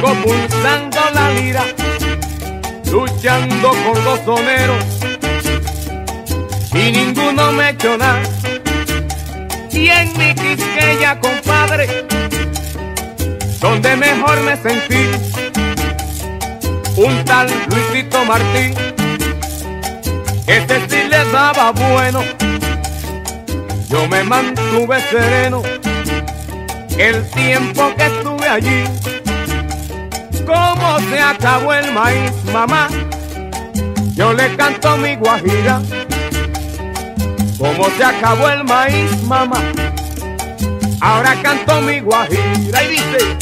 sigo pulsando la lira, luchando con los soneros, y ninguno me echó nada. Y en mi Quisqueya, compadre, donde mejor me sentí, un tal Luisito Martín, ese sí le daba bueno. Yo me mantuve sereno el tiempo que estuve allí. Como se acabó el maíz, mamá, yo le canto mi guajira. Como se acabó el maíz, mamá, ahora canto mi guajira. Y dice: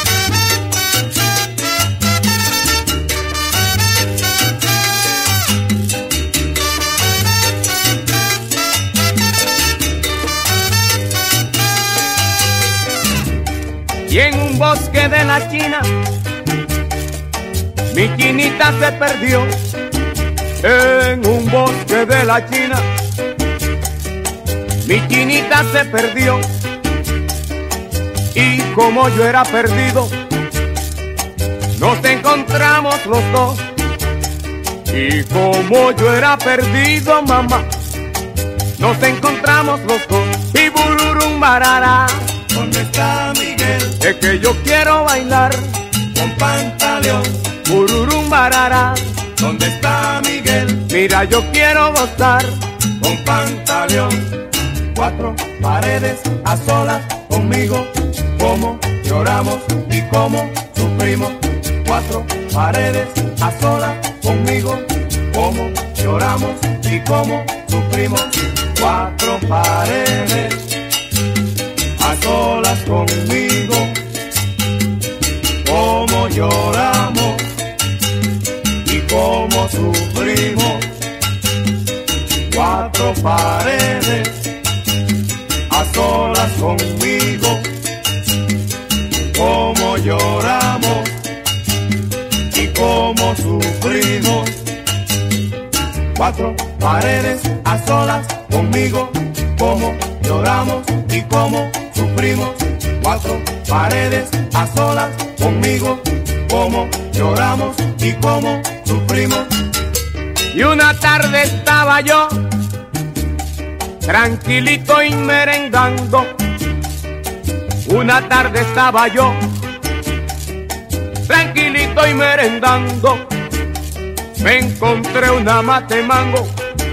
y en un bosque de la China, mi chinita se perdió. En un bosque de la China, mi chinita se perdió. Y como yo era perdido, nos encontramos los dos. Y como yo era perdido, mamá, nos encontramos los dos. Y bururum barara, ¿dónde está Miguel? es que yo quiero bailar Con Pantaleón. bururum barara. ¿Dónde está Miguel? Mira, yo quiero gozar Con Pantaleón. Cuatro paredes a solas conmigo. Cómo lloramos y cómo sufrimos. Cuatro paredes a solas conmigo. Cómo lloramos y cómo sufrimos. Cuatro paredes a solas conmigo. Cómo lloramos y cómo sufrimos. Cuatro paredes a solas conmigo. Cómo lloramos y cómo sufrimos. Cuatro paredes a solas conmigo. Cómo lloramos y cómo sufrimos. Cuatro paredes a solas conmigo. Cómo lloramos y cómo sufrimos. Y una tarde estaba yo tranquilito y merendando. Una tarde estaba yo tranquilito y merendando. Me encontré una mate mango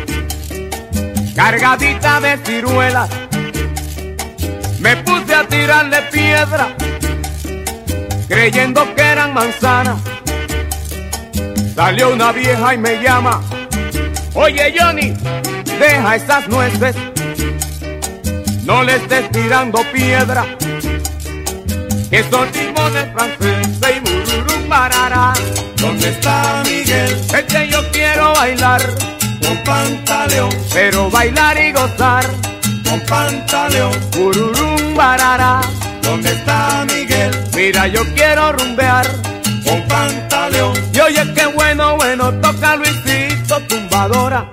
cargadita de ciruelas. Me puse a tirarle piedra creyendo que eran manzanas. Salió una vieja y me llama: oye Johnny, deja esas nueces, no le estés tirando piedra, que son limones franceses. Y bururum barara, ¿Dónde está Miguel? es que yo quiero bailar Con Pantaleón. pero bailar y gozar. Con Pantaleón. Bururum barara, ¿Dónde está Miguel? mira, yo quiero rumbear. Con Pantaleón. Y oye, qué bueno, bueno, toca Luisito tumbadora.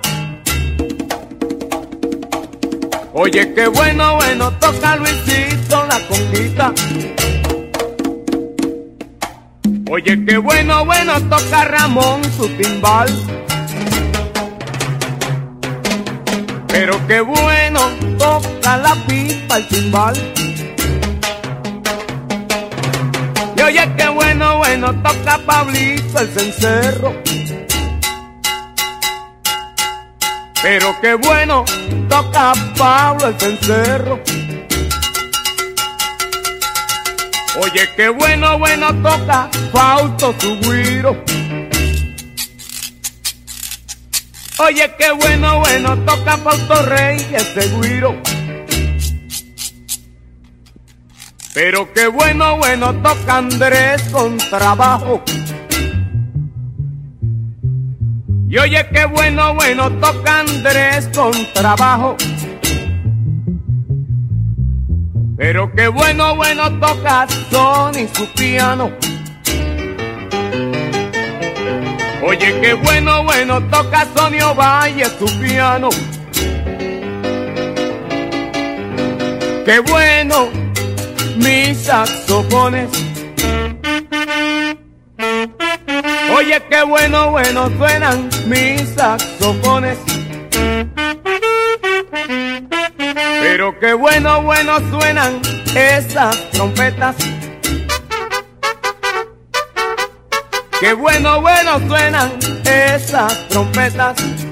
Oye, qué bueno, bueno, toca Luisito la conguita. Oye, qué bueno, bueno, toca Ramón su timbal. Pero qué bueno, toca la pipa el timbal. Y oye, qué bueno, bueno, toca Pablito el cencerro. Pero qué bueno, toca Pablo el cencerro. Oye, qué bueno, bueno, toca Fausto su güiro. Oye, qué bueno, bueno, toca Fausto Rey ese güiro. Pero qué bueno, bueno, toca Andrés con trabajo. Y oye, qué bueno, bueno, toca Andrés con trabajo. Pero qué bueno, bueno, toca Sony su piano. Oye, qué bueno, bueno, toca Sonio Valle su piano. Qué bueno, mis saxofones. Oye, qué bueno, bueno suenan mis saxofones. Pero qué bueno, bueno suenan esas trompetas. Qué bueno, bueno suenan esas trompetas.